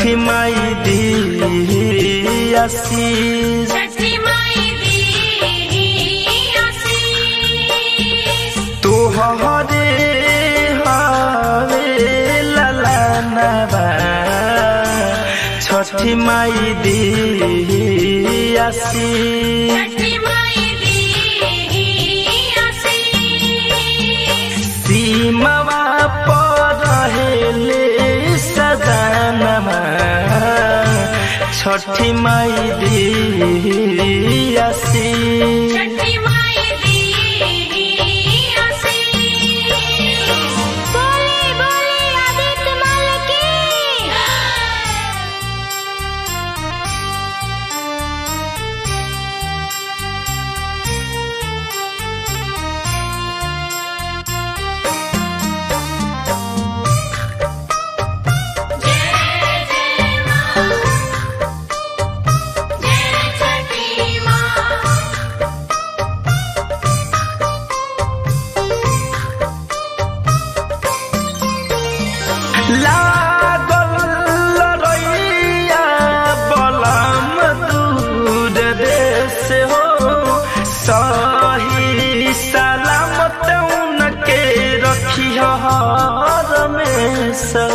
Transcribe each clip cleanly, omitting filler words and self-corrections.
छठी माई दी आशीष तोहरे हवे ललनवा छठी माई दी आशीष सीमावा पर रहेले सजनमा छठी माई दी आशीष लागल लड़ैया बलम दूर देश हो सही सलामत उनके रखी हर में सो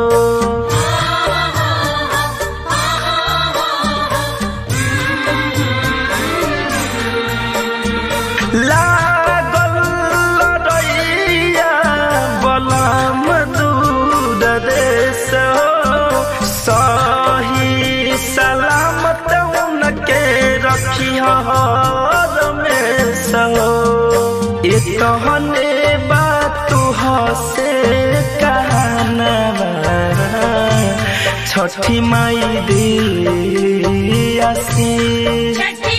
लागल लड़ैया बलम सही सलामत उनके रखी हर में सो इतने बात से कहनवा छठी माई दी आशीष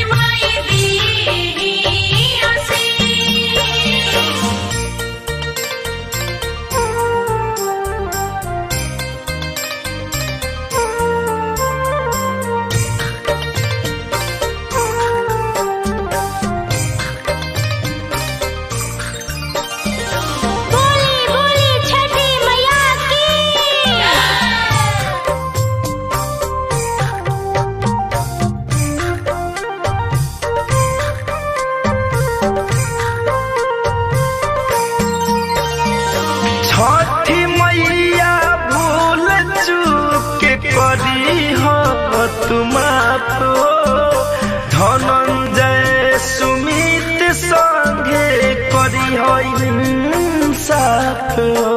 छठी मैया भूल चूक करी हो तुम धनंजय सुमित संगे करी हो इंसाफ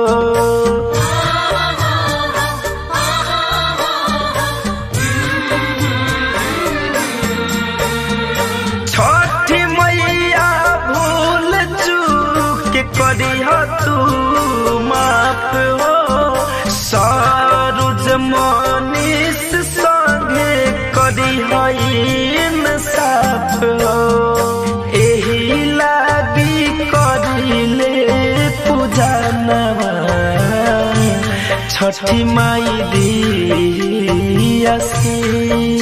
छठी मैया भूल चूक करी हो सरुज मनीष संगे करी इंसाफ एही लागी करिले पूजनवा छठी माई दी आशीष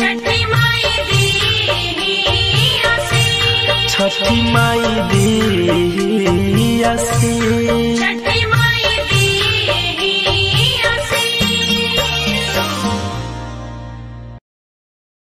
छठी माई दी आशीष।